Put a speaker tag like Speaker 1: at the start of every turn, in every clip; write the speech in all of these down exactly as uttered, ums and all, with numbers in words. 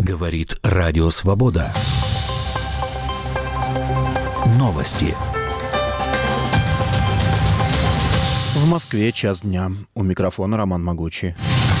Speaker 1: Говорит Радио Свобода. Новости.
Speaker 2: В Москве час дня. У микрофона Роман Могучий.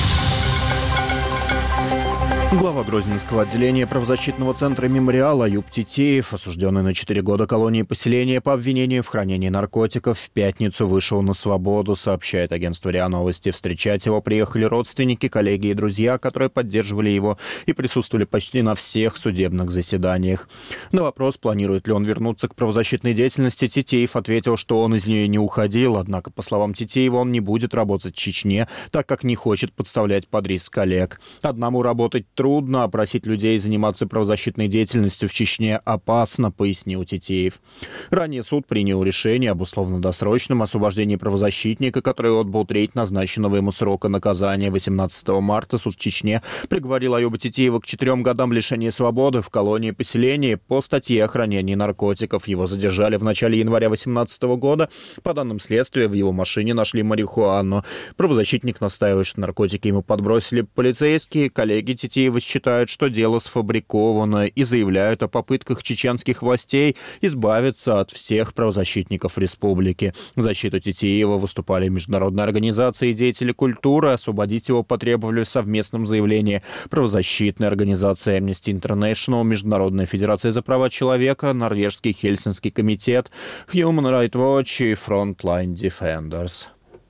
Speaker 2: Глава Грозненского отделения правозащитного центра «Мемориал» Аюб Титеев, осужденный на четыре года колонии поселения по обвинению в хранении наркотиков, в пятницу вышел на свободу, сообщает агентство РИА Новости. Встречать его приехали родственники, коллеги и друзья, которые поддерживали его и присутствовали почти на всех судебных заседаниях. На вопрос, планирует ли он вернуться к правозащитной деятельности, Титеев ответил, что он из нее не уходил, однако, по словам Титеева, он не будет работать в Чечне, так как не хочет подставлять под риск коллег. Одному работать трудно, а просить людей заниматься правозащитной деятельностью в Чечне опасно, пояснил Титеев. Ранее суд принял решение об условно-досрочном освобождении правозащитника, который отбыл треть назначенного ему срока наказания. восемнадцатого марта суд в Чечне приговорил Аюба Титеева к четырем годам лишения свободы в колонии поселения по статье о хранении наркотиков. Его задержали в начале января две тысячи восемнадцатого года. По данным следствия, в его машине нашли марихуану. Правозащитник настаивает, что наркотики ему подбросили полицейские. Коллеги Титеева считают, что дело сфабриковано, и заявляют о попытках чеченских властей избавиться от всех правозащитников республики. В защиту Титеева выступали международные организации и деятели культуры. Освободить его потребовали в совместном заявлении правозащитной организации Amnesty International, Международная федерация за права человека, Норвежский Хельсинский комитет, Human Rights Watch и Frontline Defenders.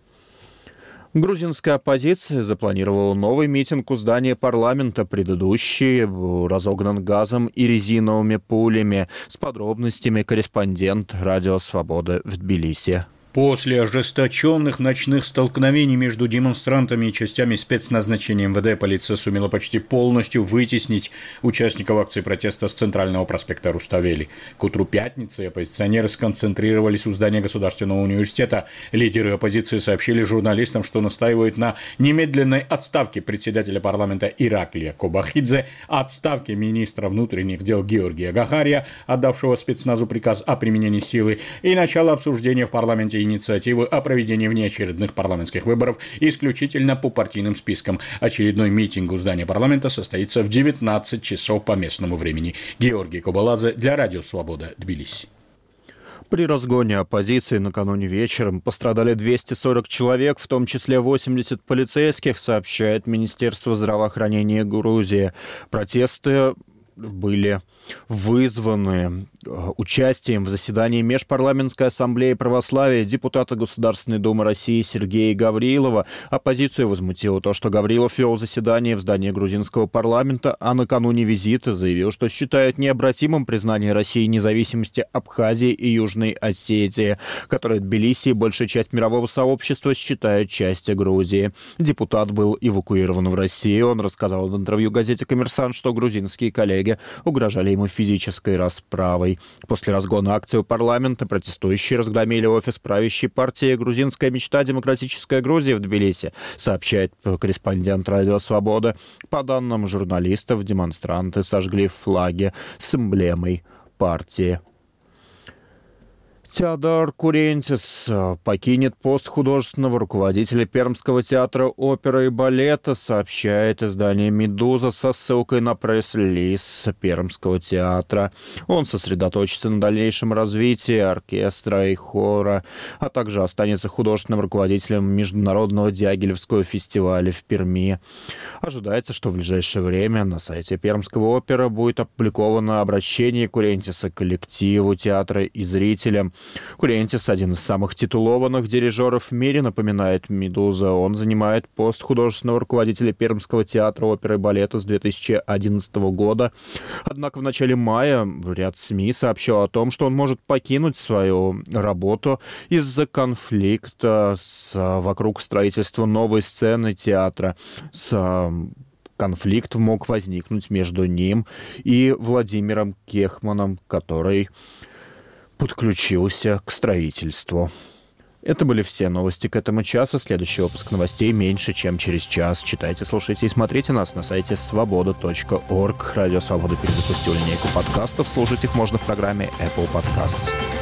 Speaker 2: Грузинская оппозиция запланировала новый митинг у здания парламента. Предыдущий разогнан газом и резиновыми пулями. С подробностями корреспондент Радио Свобода в Тбилиси.
Speaker 3: После ожесточенных ночных столкновений между демонстрантами и частями спецназначения МВД полиция сумела почти полностью вытеснить участников акции протеста с центрального проспекта Руставели. К утру пятницы оппозиционеры сконцентрировались у здания Государственного университета. Лидеры оппозиции сообщили журналистам, что настаивают на немедленной отставке председателя парламента Ираклия Кобахидзе, отставке министра внутренних дел Георгия Гахария, отдавшего спецназу приказ о применении силы, и начало обсуждения в парламенте инициативы о проведении внеочередных парламентских выборов исключительно по партийным спискам. Очередной митинг у здания парламента состоится в девятнадцать часов по местному времени. Георгий Кобаладзе для Радио Свобода, Тбилиси.
Speaker 2: При разгоне оппозиции накануне вечером пострадали двести сорок человек, в том числе восемьдесят полицейских, сообщает Министерство здравоохранения Грузии. Протесты были вызваны участием в заседании Межпарламентской ассамблеи православия депутата Государственной Думы России Сергея Гаврилова. Оппозицию возмутило то, что Гаврилов вел заседание в здании грузинского парламента, а накануне визита заявил, что считает необратимым признание России независимости Абхазии и Южной Осетии, которые Тбилиси и большая часть мирового сообщества считают частью Грузии. Депутат был эвакуирован в Россию. Он рассказал в интервью газете «Коммерсант», что грузинские коллеги угрожали ему физической расправой. После разгона акции у парламента протестующие разгромили офис правящей партии «Грузинская мечта. Демократическая Грузия» в Тбилиси, сообщает корреспондент Радио Свобода. По данным журналистов, демонстранты сожгли флаги с эмблемой партии. Теодор Курентис покинет пост художественного руководителя Пермского театра оперы и балета, сообщает издание «Медуза» со ссылкой на пресс-релиз Пермского театра. Он сосредоточится на дальнейшем развитии оркестра и хора, а также останется художественным руководителем Международного Дягилевского фестиваля в Перми. Ожидается, что в ближайшее время на сайте Пермского оперы будет опубликовано обращение Курентиса к коллективу театра и зрителям. Курентис – один из самых титулованных дирижеров в мире, напоминает «Медуза». Он занимает пост художественного руководителя Пермского театра оперы и балета с две тысячи одиннадцатого года. Однако в начале мая ряд СМИ сообщил о том, что он может покинуть свою работу из-за конфликта с, вокруг строительства новой сцены театра. С Конфликт мог возникнуть между ним и Владимиром Кехманом, который подключился к строительству. Это были все новости к этому часу. Следующий выпуск новостей меньше, чем через час. Читайте, слушайте и смотрите нас на сайте свобода точка орг. Радио Свобода перезапустил линейку подкастов. Слушать их можно в программе Apple Podcasts.